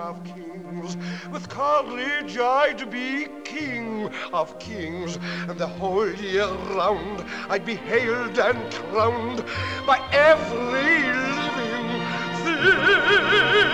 of kings. With courage I'd be king of kings, and the whole year round I'd be hailed and crowned by every living thing.